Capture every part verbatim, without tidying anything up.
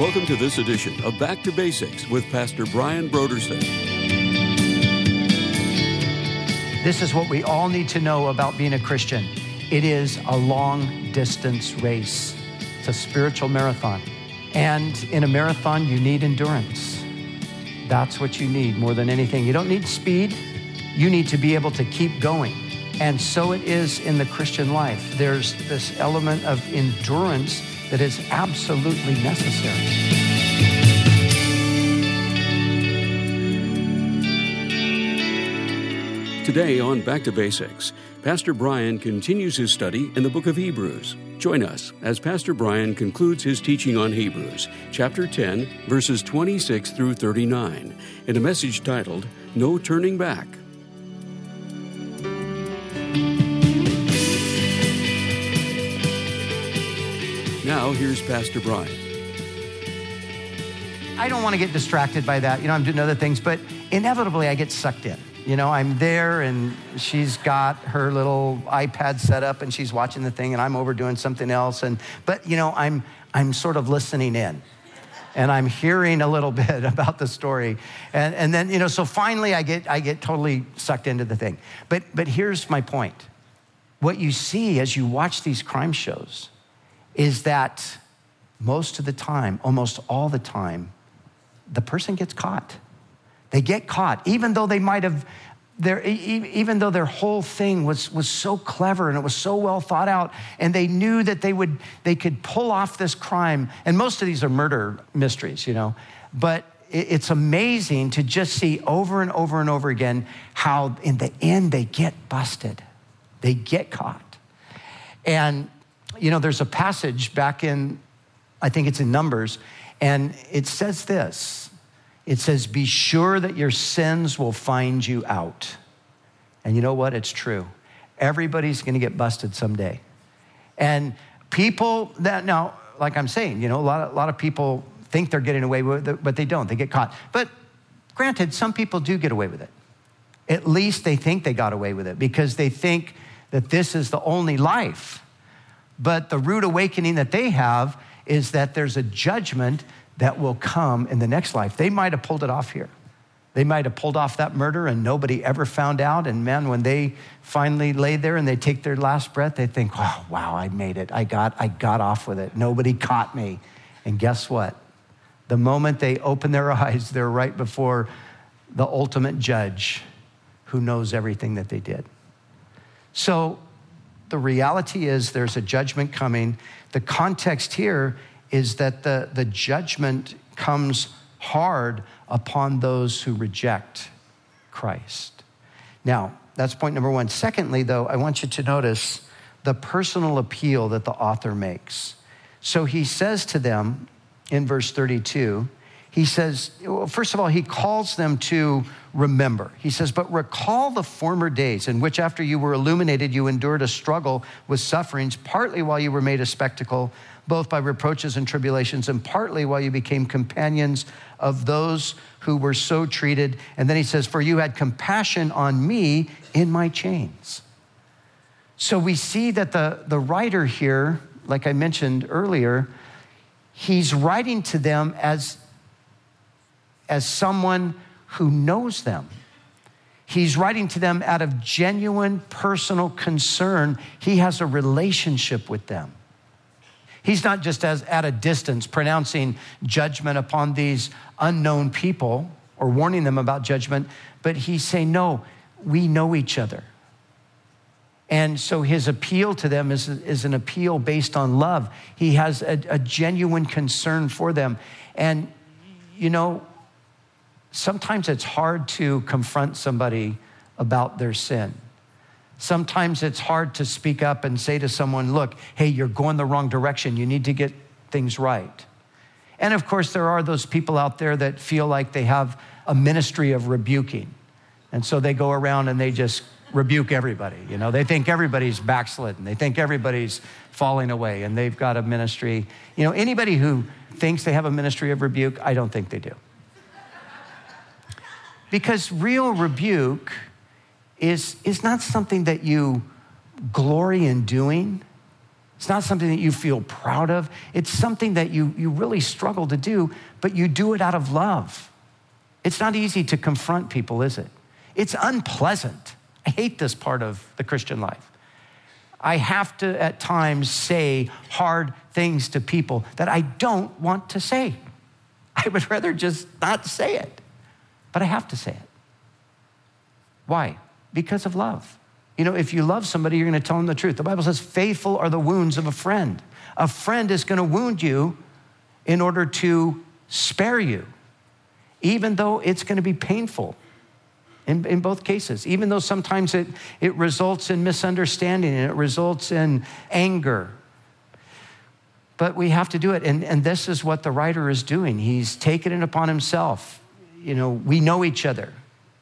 Welcome to this edition of Back to Basics with Pastor Brian Brodersen. This is what we all need to know about being a Christian. It is a long-distance race. It's a spiritual marathon. And in a marathon, you need endurance. That's what you need more than anything. You don't need speed. You need to be able to keep going. And so it is in the Christian life. There's this element of endurance that is absolutely necessary. Today on Back to Basics, Pastor Brian continues his study in the book of Hebrews. Join us as Pastor Brian concludes his teaching on Hebrews, chapter ten, verses twenty-six through thirty-nine, in a message titled, No Turning Back. Now, here's Pastor Brian. I don't want to get distracted by that. You know, I'm doing other things, but inevitably I get sucked in. You know, I'm there and she's got her little iPad set up and she's watching the thing and I'm over doing something else. And but, you know, I'm I'm sort of listening in and I'm hearing a little bit about the story. And and then, you know, so finally I get I get totally sucked into the thing. But but here's my point. What you see as you watch these crime shows is that most of the time, almost all the time, the person gets caught. They get caught, even though they might have, their, even though their whole thing was, was so clever and it was so well thought out, and they knew that they would, they could pull off this crime. And most of these are murder mysteries, you know. But it's amazing to just see over and over and over again how in the end they get busted. They get caught. And you know, there's a passage back in, I think it's in Numbers, and it says this. It says, be sure that your sins will find you out. And you know what? It's true. Everybody's going to get busted someday. And people that, now, like I'm saying, you know, a lot of, a lot of people think they're getting away with it, but they don't. They get caught. But granted, some people do get away with it. At least they think they got away with it because they think that this is the only life. But the rude awakening that they have is that there's a judgment that will come in the next life. They might have pulled it off here. They might have pulled off that murder and nobody ever found out. And man, when they finally lay there and they take their last breath, they think, oh, wow, I made it. I got, I got off with it. Nobody caught me. And guess what? The moment they open their eyes, they're right before the ultimate judge who knows everything that they did. So the reality is there's a judgment coming. The context here is that the, the judgment comes hard upon those who reject Christ. Now, that's point number one. Secondly, though, I want you to notice the personal appeal that the author makes. So he says to them in verse thirty-two, he says, well, first of all, he calls them to remember. He says, but recall the former days in which after you were illuminated, you endured a struggle with sufferings, partly while you were made a spectacle, both by reproaches and tribulations, and partly while you became companions of those who were so treated. And then he says, for you had compassion on me in my chains. So we see that the, the writer here, like I mentioned earlier, he's writing to them as as someone who knows them. He's writing to them out of genuine personal concern. He has a relationship with them. He's not just as at a distance pronouncing judgment upon these unknown people or warning them about judgment, but he's saying, no, we know each other. And so his appeal to them is, is an appeal based on love. He has a, a genuine concern for them. And, you know, sometimes it's hard to confront somebody about their sin. Sometimes it's hard to speak up and say to someone, look, hey, you're going the wrong direction. You need to get things right. And of course, there are those people out there that feel like they have a ministry of rebuking. And so they go around and they just rebuke everybody. You know, they think everybody's backslidden. They think everybody's falling away and they've got a ministry. You know, anybody who thinks they have a ministry of rebuke, I don't think they do. Because real rebuke is, is not something that you glory in doing. It's not something that you feel proud of. It's something that you, you really struggle to do, but you do it out of love. It's not easy to confront people, is it? It's unpleasant. I hate this part of the Christian life. I have to, at times, say hard things to people that I don't want to say. I would rather just not say it, but I have to say it. Why? Because of love. You know, if you love somebody, you're going to tell them the truth. The Bible says, faithful are the wounds of a friend. A friend is going to wound you in order to spare you, even though it's going to be painful in, in both cases, even though sometimes it, it results in misunderstanding and it results in anger. But we have to do it. And, and this is what the writer is doing. He's taken it upon himself. You know, we know each other.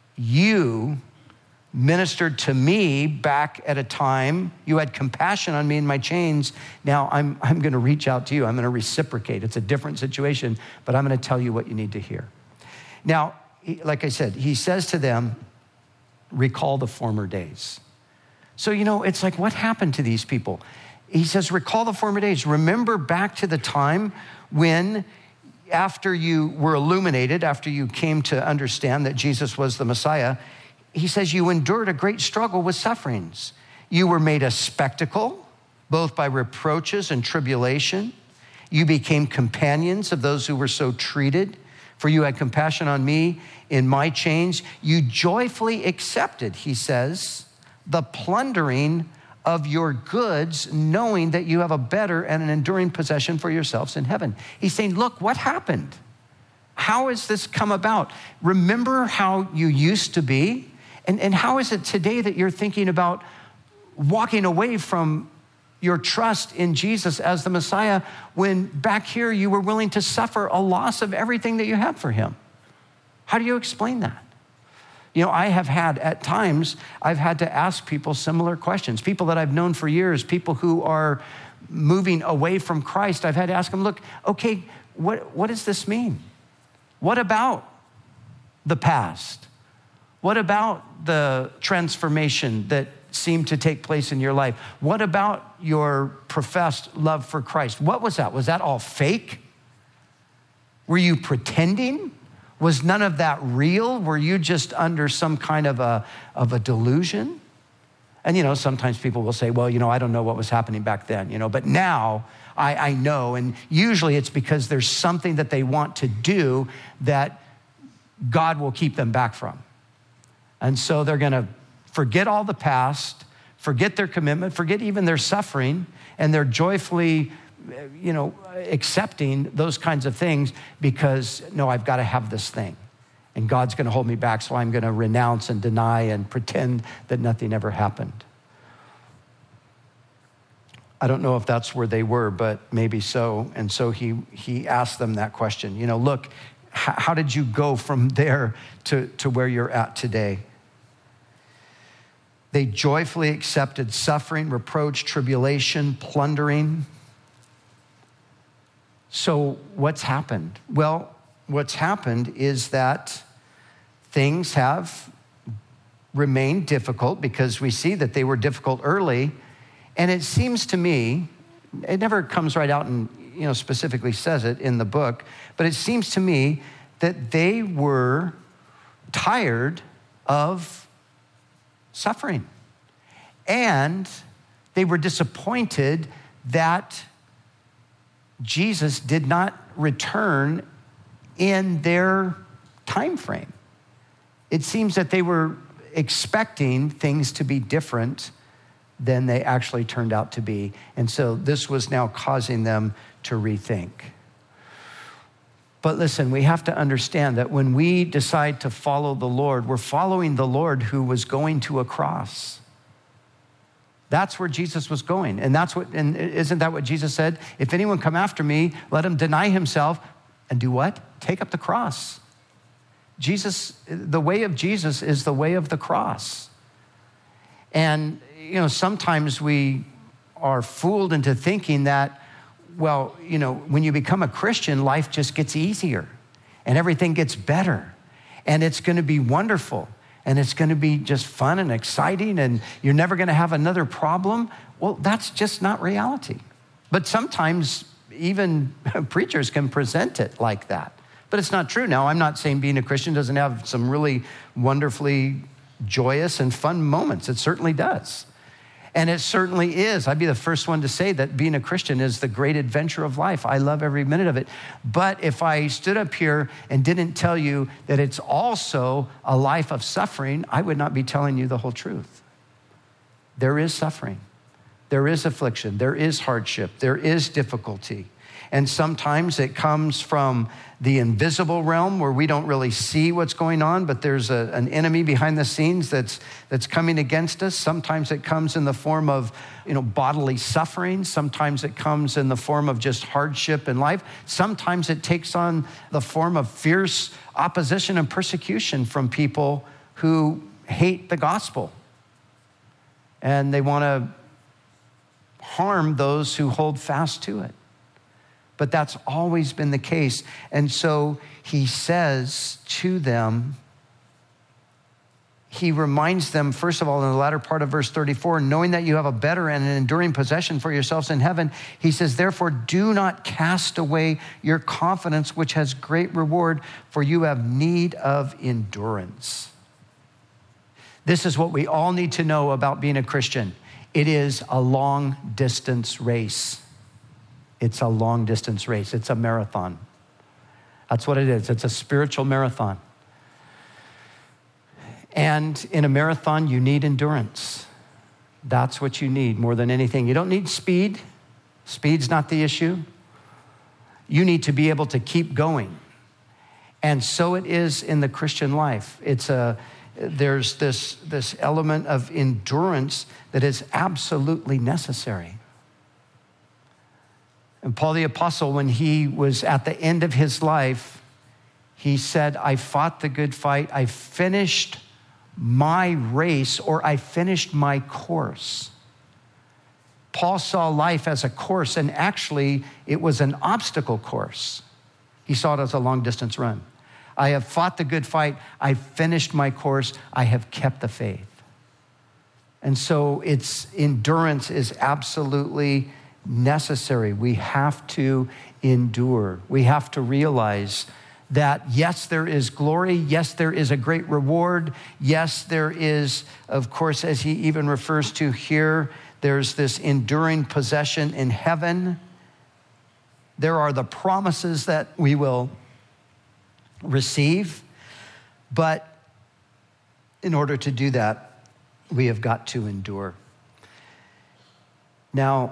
You ministered to me back at a time. You had compassion on me in my chains. Now I'm, I'm going to reach out to you. I'm going to reciprocate. It's a different situation, but I'm going to tell you what you need to hear. Now, he, like I said, he says to them, recall the former days. So, you know, it's like, what happened to these people? He says, recall the former days. Remember back to the time when, after you were illuminated, after you came to understand that Jesus was the Messiah, he says, you endured a great struggle with sufferings. You were made a spectacle, both by reproaches and tribulation. You became companions of those who were so treated, for you had compassion on me in my chains. You joyfully accepted, he says, the plundering of your goods, knowing that you have a better and an enduring possession for yourselves in heaven. He's saying, look, what happened? How has this come about? Remember how you used to be? And, and how is it today that you're thinking about walking away from your trust in Jesus as the Messiah when back here you were willing to suffer a loss of everything that you had for him? How do you explain that? You know, I have had, at times, I've had to ask people similar questions. People that I've known for years, people who are moving away from Christ, I've had to ask them, look, okay, what, what does this mean? What about the past? What about the transformation that seemed to take place in your life? What about your professed love for Christ? What was that? Was that all fake? Were you pretending? Was none of that real? Were you just under some kind of a, of a delusion? And, you know, sometimes people will say, well, you know, I don't know what was happening back then, you know, but now I, I know. And usually it's because there's something that they want to do that God will keep them back from. And so they're going to forget all the past, forget their commitment, forget even their suffering, and they're joyfully, you know, accepting those kinds of things because, no, I've got to have this thing. And God's going to hold me back, so I'm going to renounce and deny and pretend that nothing ever happened. I don't know if that's where they were, but maybe so. And so he he asked them that question. You know, look, how, how did you go from there to, to where you're at today? They joyfully accepted suffering, reproach, tribulation, plundering. So what's happened? Well, what's happened is that things have remained difficult because we see that they were difficult early. And it seems to me, it never comes right out and, you know, specifically says it in the book, but it seems to me that they were tired of suffering. And they were disappointed that Jesus did not return in their time frame. It seems that they were expecting things to be different than they actually turned out to be. And so this was now causing them to rethink. But listen, we have to understand that when we decide to follow the Lord, we're following the Lord who was going to a cross. That's where Jesus was going. And that's what, and isn't that what Jesus said? If anyone come after me, let him deny himself and do what? Take up the cross. Jesus, the way of Jesus is the way of the cross. And, you know, sometimes we are fooled into thinking that, well, you know, when you become a Christian, life just gets easier and everything gets better and it's going to be wonderful and it's going to be just fun and exciting and you're never going to have another problem. Well, that's just not reality. But sometimes even preachers can present it like that. But it's not true. Now, I'm not saying being a Christian doesn't have some really wonderfully joyous and fun moments. It certainly does. And it certainly is. I'd be the first one to say that being a Christian is the great adventure of life. I love every minute of it. But if I stood up here and didn't tell you that it's also a life of suffering, I would not be telling you the whole truth. There is suffering. There is affliction. There is hardship. There is difficulty. And sometimes it comes from the invisible realm where we don't really see what's going on, but there's a, an enemy behind the scenes that's that's coming against us. Sometimes it comes in the form of, you know, bodily suffering. Sometimes it comes in the form of just hardship in life. Sometimes it takes on the form of fierce opposition and persecution from people who hate the gospel. And they want to harm those who hold fast to it. But that's always been the case. And so he says to them, he reminds them, first of all, in the latter part of verse thirty-four, knowing that you have a better and an enduring possession for yourselves in heaven, he says, therefore, do not cast away your confidence, which has great reward, for you have need of endurance. This is what we all need to know about being a Christian. It is a long distance race. It's a long distance race. It's a marathon. That's what it is. It's a spiritual marathon. And in a marathon, you need endurance. That's what you need more than anything. You don't need speed. Speed's not the issue. You need to be able to keep going. And so it is in the Christian life. It's a, there's this, this element of endurance that is absolutely necessary. And Paul the Apostle, when he was at the end of his life, he said, I fought the good fight. I finished my race, or I finished my course. Paul saw life as a course, and actually it was an obstacle course. He saw it as a long distance run. I have fought the good fight. I finished my course. I have kept the faith. And so its endurance is absolutely necessary. We have to endure. We have to realize that, yes, there is glory. Yes, there is a great reward. Yes, there is, of course, as he even refers to here, there's this enduring possession in heaven. There are the promises that we will receive. But in order to do that, we have got to endure. Now,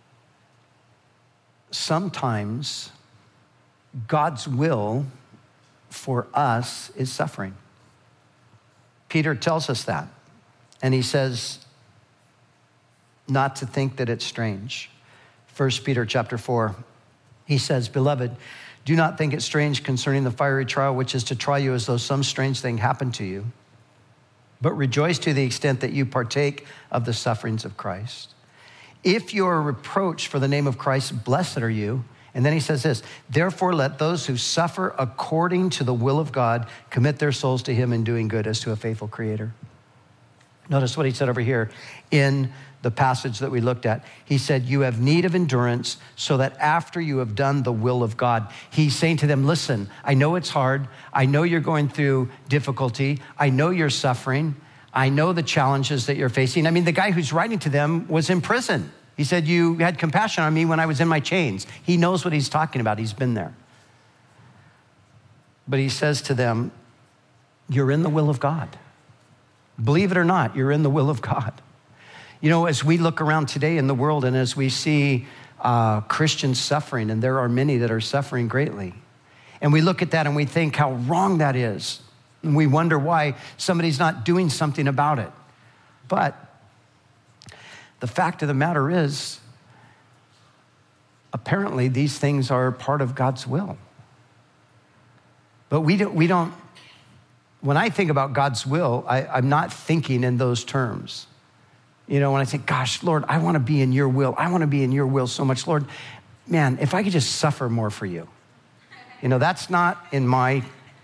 sometimes God's will for us is suffering. Peter tells us that. And he says not to think that it's strange. First Peter chapter four, he says, beloved, do not think it strange concerning the fiery trial, which is to try you as though some strange thing happened to you, but rejoice to the extent that you partake of the sufferings of Christ. If you are reproached for the name of Christ, blessed are you. And then he says this, therefore let those who suffer according to the will of God commit their souls to him in doing good as to a faithful creator. Notice what he said over here in the passage that we looked at. He said, you have need of endurance so that after you have done the will of God. He's saying to them, listen, I know it's hard. I know you're going through difficulty. I know you're suffering. I know the challenges that you're facing. I mean, the guy who's writing to them was in prison. He said, you had compassion on me when I was in my chains. He knows what he's talking about. He's been there. But he says to them, you're in the will of God. Believe it or not, you're in the will of God. You know, as we look around today in the world and as we see uh, Christians suffering, and there are many that are suffering greatly, and we look at that and we think how wrong that is. And we wonder why somebody's not doing something about it. But the fact of the matter is, apparently these things are part of God's will. But we don't, we don't when I think about God's will, I, I'm not thinking in those terms. You know, when I think, gosh, Lord, I want to be in your will. I want to be in your will so much. Lord, man, if I could just suffer more for you. You know, that's not in my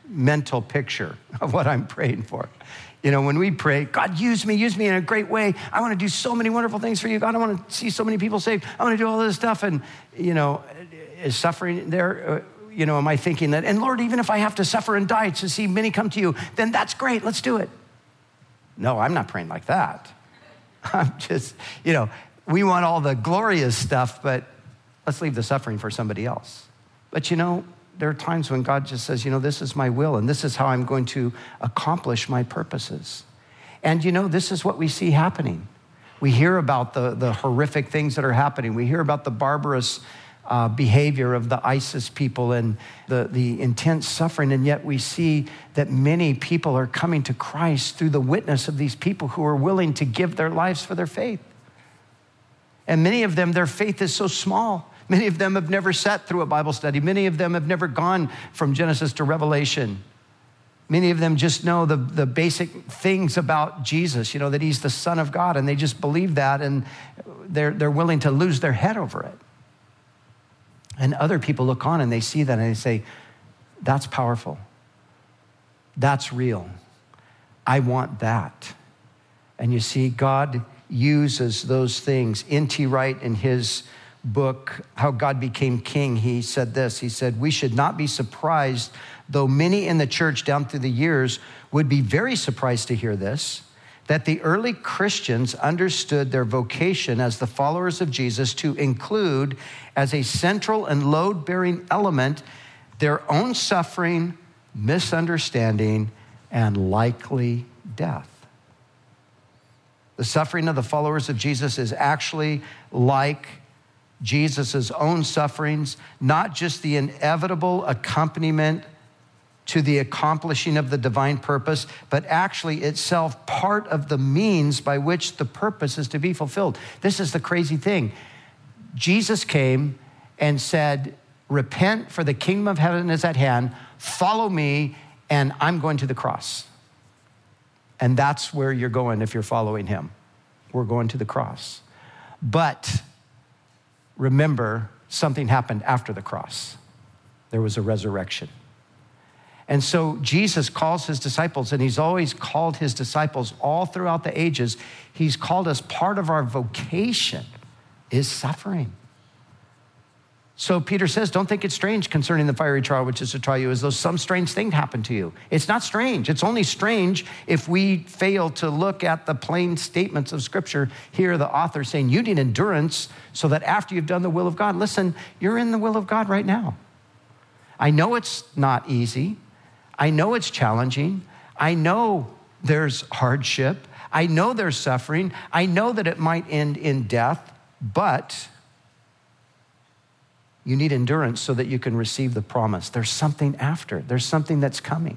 mental picture of what I'm praying for. You know, when we pray, God, use me, use me in a great way. I want to do so many wonderful things for you. God, I want to see so many people saved. I want to do all this stuff. And, you know, is suffering there? You know, am I thinking that, and Lord, even if I have to suffer and die to see many come to you, then that's great. Let's do it. No, I'm not praying like that. I'm just, you know, we want all the glorious stuff, but let's leave the suffering for somebody else. But, you know, there are times when God just says, you know, this is my will, and this is how I'm going to accomplish my purposes. And, you know, this is what we see happening. We hear about the, the horrific things that are happening. We hear about the barbarous uh, behavior of the ISIS people and the, the intense suffering, and yet we see that many people are coming to Christ through the witness of these people who are willing to give their lives for their faith. And many of them, their faith is so small. Many of them have never sat through a Bible study. Many of them have never gone from Genesis to Revelation. Many of them just know the, the basic things about Jesus, you know, that he's the Son of God, and they just believe that, and they're, they're willing to lose their head over it. And other people look on and they see that and they say, that's powerful. That's real. I want that. And you see, God uses those things. N T Wright, in his book, How God Became King, he said this. He said, we should not be surprised, though many in the church down through the years would be very surprised to hear this, that the early Christians understood their vocation as the followers of Jesus to include as a central and load-bearing element their own suffering, misunderstanding, and likely death. The suffering of the followers of Jesus is actually like Jesus' own sufferings, not just the inevitable accompaniment to the accomplishing of the divine purpose, but actually itself part of the means by which the purpose is to be fulfilled. This is the crazy thing. Jesus came and said, repent, for the kingdom of heaven is at hand. Follow me, and I'm going to the cross. And that's where you're going if you're following him. We're going to the cross. But remember, something happened after the cross. There was a resurrection. And so Jesus calls his disciples, and he's always called his disciples all throughout the ages. He's called us, part of our vocation is suffering. So Peter says, don't think it's strange concerning the fiery trial which is to try you, as though some strange thing happened to you. It's not strange. It's only strange if we fail to look at the plain statements of Scripture. Here, the author saying, you need endurance so that after you've done the will of God, listen, you're in the will of God right now. I know it's not easy. I know it's challenging. I know there's hardship. I know there's suffering. I know that it might end in death, but you need endurance so that you can receive the promise. There's something after. There's something that's coming.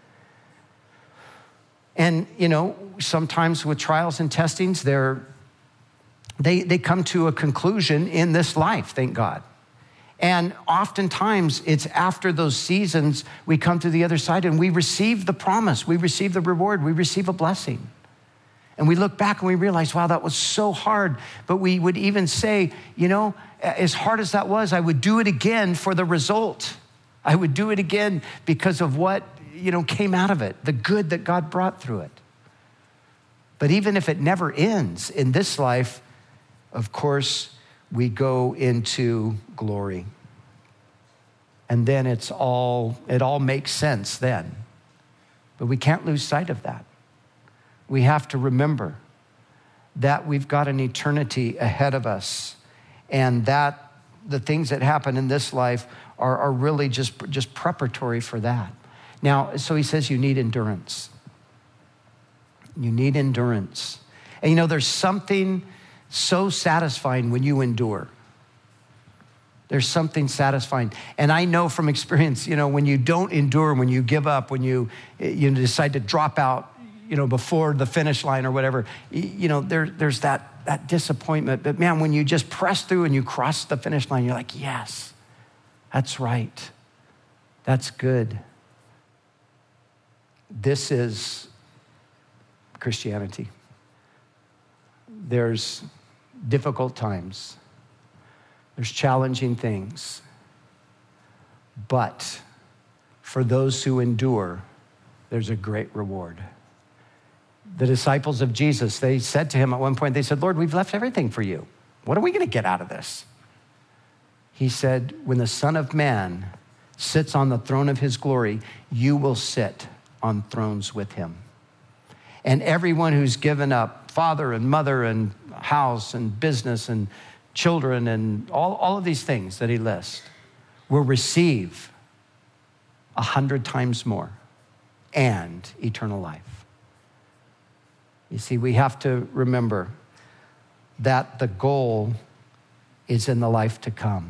And, you know, sometimes with trials and testings, they're, they, they come to a conclusion in this life, thank God. And oftentimes it's after those seasons we come to the other side and we receive the promise, we receive the reward, we receive a blessing. And we look back and we realize, wow, that was so hard. But we would even say, you know, as hard as that was, I would do it again for the result. I would do it again because of what, you know, came out of it, the good that God brought through it. But even if it never ends in this life, of course, we go into glory. And then it's all, it all makes sense then. But we can't lose sight of that. We have to remember that we've got an eternity ahead of us, and that the things that happen in this life are, are really just, just preparatory for that. Now, so he says you need endurance. You need endurance. And you know, there's something so satisfying when you endure. There's something satisfying. And I know from experience, you know, when you don't endure, when you give up, when you, you decide to drop out, you know, before the finish line or whatever, you know, there, there's that, that disappointment. But man, when you just press through and you cross the finish line, you're like, yes, that's right. That's good. This is Christianity. There's difficult times. There's challenging things. But for those who endure, there's a great reward. The disciples of Jesus, they said to him at one point, they said, Lord, we've left everything for you. What are we going to get out of this? He said, when the Son of Man sits on the throne of his glory, you will sit on thrones with him. And everyone who's given up father and mother and house and business and children and all, all of these things that he lists will receive a hundred times more and eternal life. You see, we have to remember that the goal is in the life to come.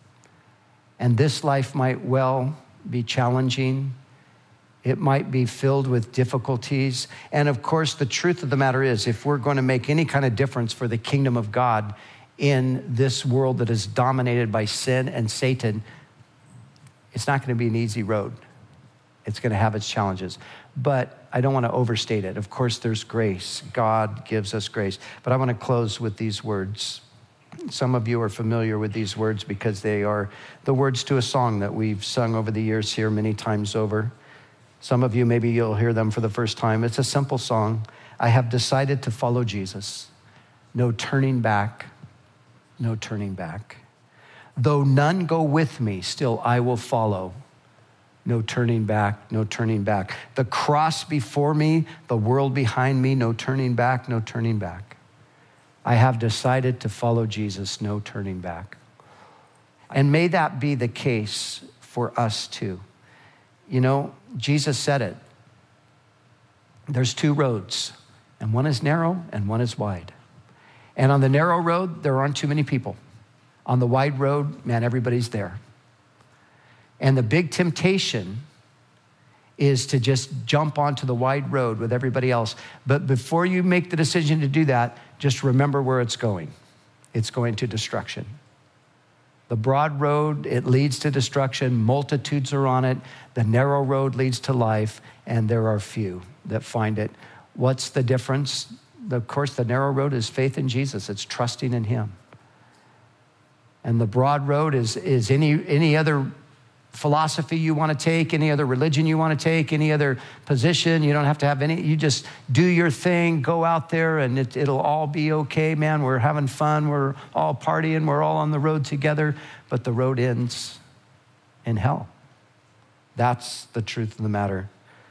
And this life might well be challenging. It might be filled with difficulties. And of course, the truth of the matter is, if we're going to make any kind of difference for the kingdom of God in this world that is dominated by sin and Satan, it's not going to be an easy road. It's going to have its challenges. But I don't want to overstate it. Of course, there's grace. God gives us grace. But I want to close with these words. Some of you are familiar with these words because they are the words to a song that we've sung over the years here many times over. Some of you, maybe you'll hear them for the first time. It's a simple song. I have decided to follow Jesus. No turning back, no turning back. Though none go with me, still I will follow. No turning back, no turning back. The cross before me, the world behind me, no turning back, no turning back. I have decided to follow Jesus, no turning back. And may that be the case for us too. You know, Jesus said it. There's two roads, and one is narrow and one is wide. And on the narrow road, there aren't too many people. On the wide road, man, everybody's there. And the big temptation is to just jump onto the wide road with everybody else. But before you make the decision to do that, just remember where it's going. It's going to destruction. The broad road, it leads to destruction. Multitudes are on it. The narrow road leads to life, and there are few that find it. What's the difference? Of course, the narrow road is faith in Jesus. It's trusting in him. And the broad road is, is any, any other philosophy you want to take, any other religion you want to take, any other position. You don't have to have any. You just do your thing, go out there, and it, it'll all be okay, man. We're having fun. We're all partying. We're all on the road together. But the road ends in hell. That's the truth of the matter.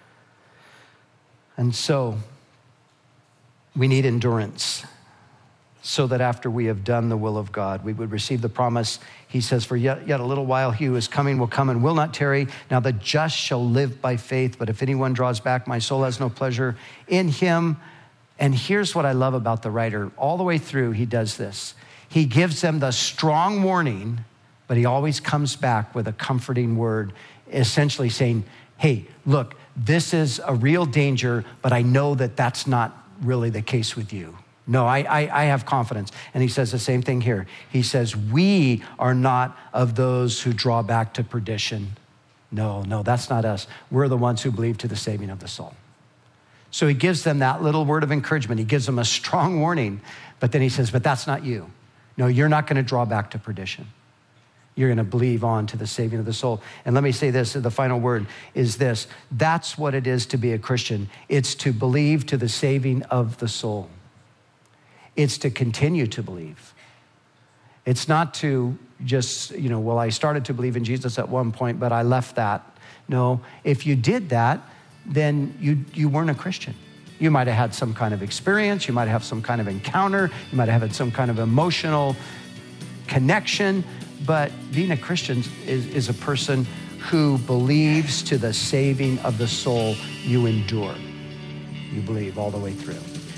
And so we need endurance, so that after we have done the will of God, we would receive the promise. He says, for yet, yet a little while he who is coming will come and will not tarry. Now the just shall live by faith, but if anyone draws back, my soul has no pleasure in him. And here's what I love about the writer. All the way through, he does this. He gives them the strong warning, but he always comes back with a comforting word, essentially saying, hey, look, this is a real danger, but I know that that's not really the case with you. No, I, I, I have confidence. And he says the same thing here. He says, we are not of those who draw back to perdition. No, no, that's not us. We're the ones who believe to the saving of the soul. So he gives them that little word of encouragement. He gives them a strong warning, but then he says, but that's not you. No, you're not going to draw back to perdition. You're going to believe on to the saving of the soul. And let me say this, the final word is this. That's what it is to be a Christian. It's to believe to the saving of the soul. It's to continue to believe. It's not to just, you know, well, I started to believe in Jesus at one point, but I left that. No, if you did that, then you, you weren't a Christian. You might have had some kind of experience. You might have some kind of encounter. You might have had some kind of emotional connection. But being a Christian is, is a person who believes to the saving of the soul. You endure. You believe all the way through.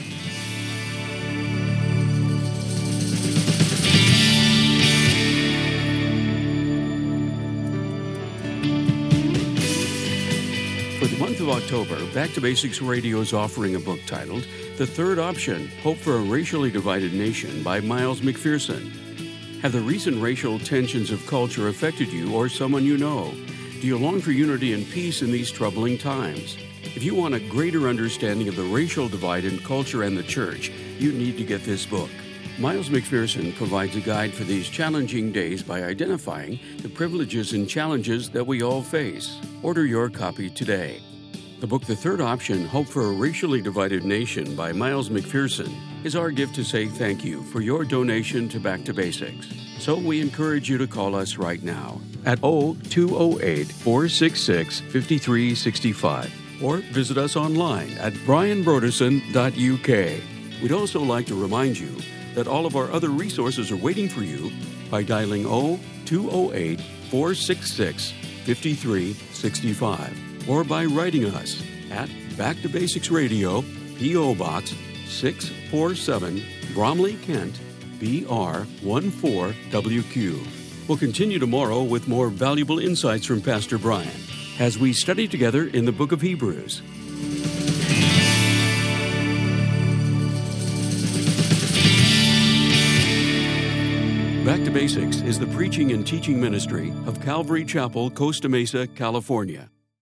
For the month of October, Back to Basics Radio is offering a book titled The Third Option, Hope for a Racially Divided Nation by Miles McPherson. Have the recent racial tensions of culture affected you or someone you know? Do you long for unity and peace in these troubling times? If you want a greater understanding of the racial divide in culture and the church, you need to get this book. Miles McPherson provides a guide for these challenging days by identifying the privileges and challenges that we all face. Order your copy today. The book The Third Option, Hope for a Racially Divided Nation by Miles McPherson is our gift to say thank you for your donation to Back to Basics. So we encourage you to call us right now at oh two oh eight, four six six, five three six five or visit us online at brian broderson dot u k. We'd also like to remind you that all of our other resources are waiting for you by dialing oh two oh eight, four six six, five three six five or by writing us at Back to Basics Radio, P O. Box six four seven, Bromley, Kent, B R one four W Q. We'll continue tomorrow with more valuable insights from Pastor Brian as we study together in the book of Hebrews. Back to Basics is the preaching and teaching ministry of Calvary Chapel, Costa Mesa, California.